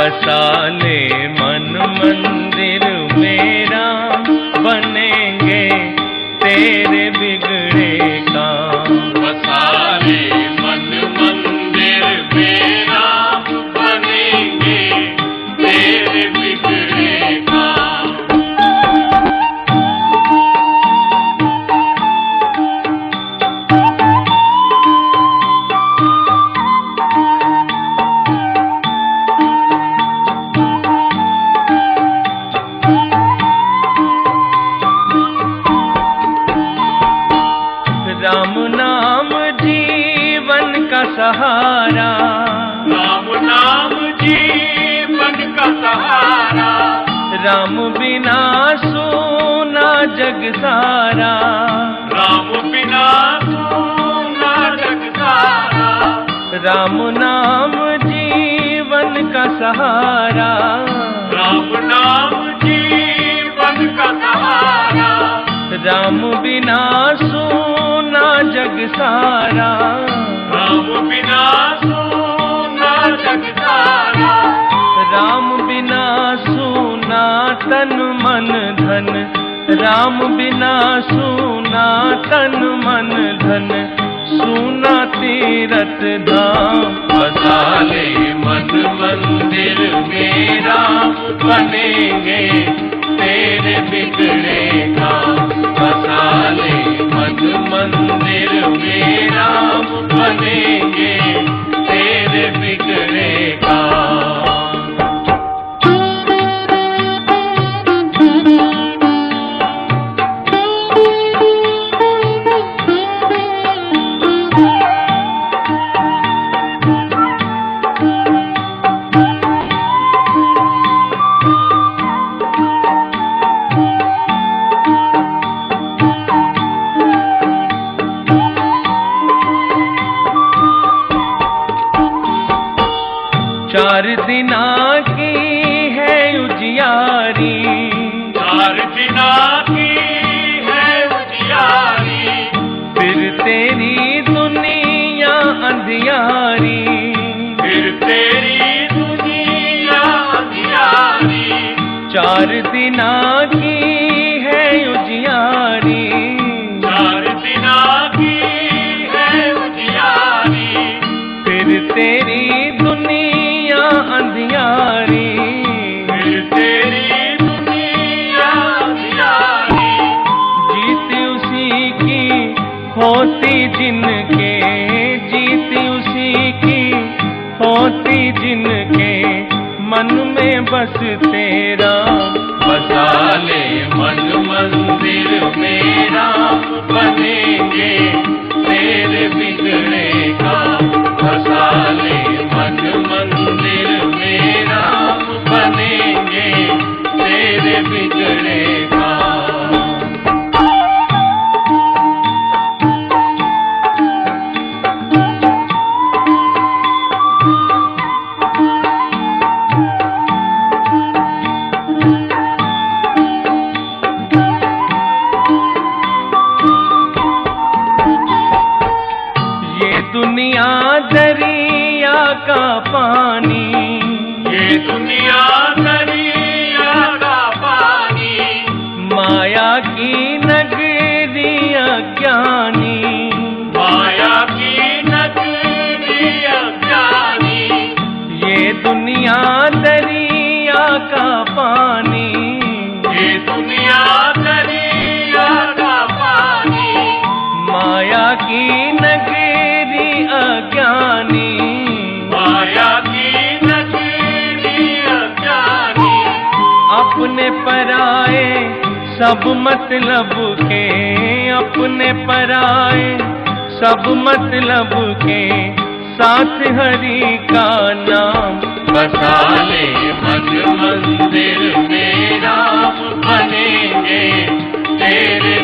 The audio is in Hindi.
बसा ले मन मंदिर मेरा, बनेंगे तेरे बिगड़े काम। बसा ले मन मंदिर मेरा, बनेंगे तेरे बिगड़े काम। राम नाम जीवन का सहारा, राम नाम जीवन का सहारा। राम बिना सोना जग सारा, राम बिना सोना जग सारा। राम नाम जीवन का सहारा, राम नाम जीवन का सहारा। राम बिना सोना जग सारा, राम बिना सोना जग सारा। राम बिना सोना तन मन धन, राम बिना सोना तन मन धन, सोना तीरथ धाम। बसा ले मन मंदिर मेरा, बनेंगे तेरे बिगड़े काम। बसा ले मन मंदिर मेरा, बनेंगे तेरे बिगड़े काम। चार दिना की है उजियारी, चार दिना की है उजियारी। फिर तेरी दुनिया अंधियारी, फिर तेरी दुनिया अंधियारी। चार दिना की है उजियारी, चार दिना की है उजियारी। फिर तेरी दुनिया अंधियारी, फिर तेरी दुनिया अंधियारी। जीत उसी की होती जिनके, जीत उसी की होती जिनके, मन में बस तेरा। बसा ले मन मंदिर मेरा, बनेंगे तेरे बिगड़े काम। बसा ले मन मंदिर मेरा, बनेंगे तेरे बिगड़े काम। दुनिया दरिया का पानी, ये दुनिया दरिया का पानी। माया की नगरी अज्ञानी, माया की नगरी अज्ञानी। ये दुनिया दरिया का पानी, ये दुनिया दरिया का पानी। माया की नगरी अज्ञानी, माया की नगरी अज्ञानी। अपने पराए सब मतलब के, अपने पराए सब मतलब के, साथ हरि का नाम। बसा ले मन मंदिर मेरा, बनेंगे तेरे